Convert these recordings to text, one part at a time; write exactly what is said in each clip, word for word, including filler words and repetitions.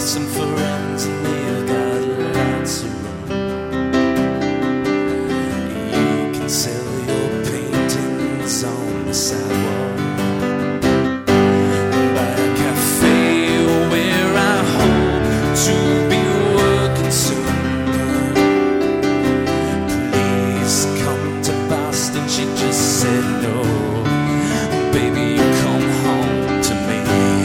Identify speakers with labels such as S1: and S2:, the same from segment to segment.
S1: some friends and they've got lots of room. You can sell your paintings on the sidewalk by a cafe where I hope to be working soon. Please come to Boston, she just said no. Baby, you come home to me.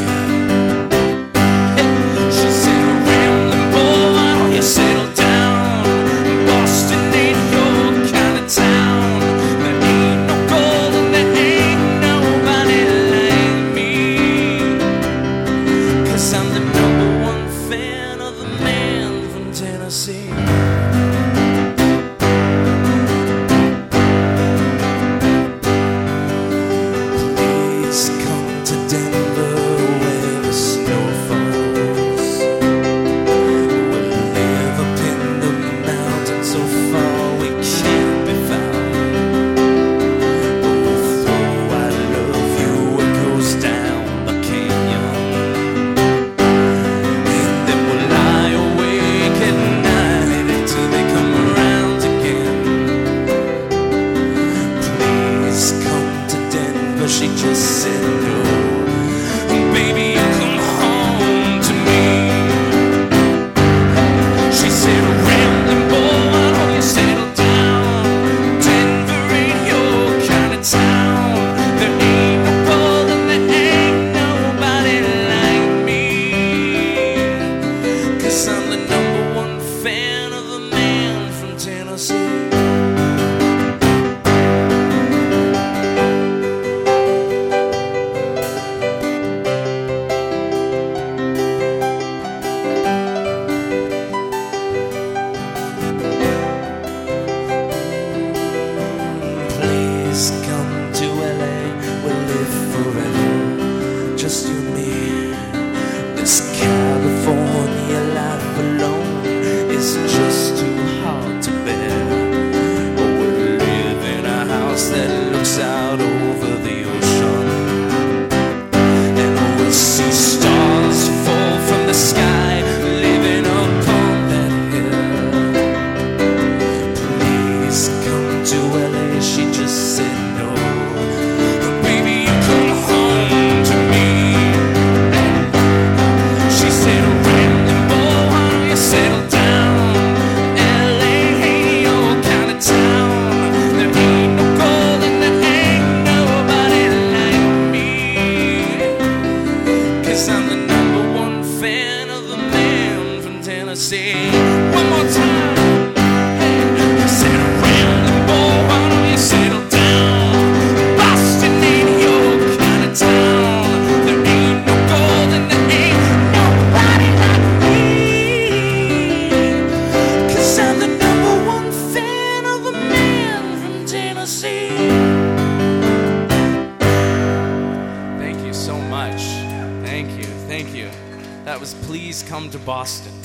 S1: She said, rambling boy, why don't you settle down? Boston ain't your kind of town. There ain't no gold and there ain't nobody like me. 'Cause I'm the number one fan of the man from Tennessee. She just said no. Baby, you come home to me. She said, rambling boy, why don't you settle down? Denver ain't your kind of town. There ain't no gold and there ain't nobody like me. 'Cause I'm the number one fan of the man from Tennessee. Come to L A, we'll live forever, just you and me. This California life alone is just too hard to bear. But we'll live in a house that looks out over the ocean, and we'll see stars fall from the sky, living upon that hill. Please come to L A, she just said. I'm the number one fan of the man from Tennessee. One more time. I said, rambling boy, why don't you settle down? Boston ain't your kind of town. There ain't no gold and there ain't nobody like me. 'Cause I'm the number one fan of the man from Tennessee. Thank you so much. Thank you, thank you. That was Please Come to Boston.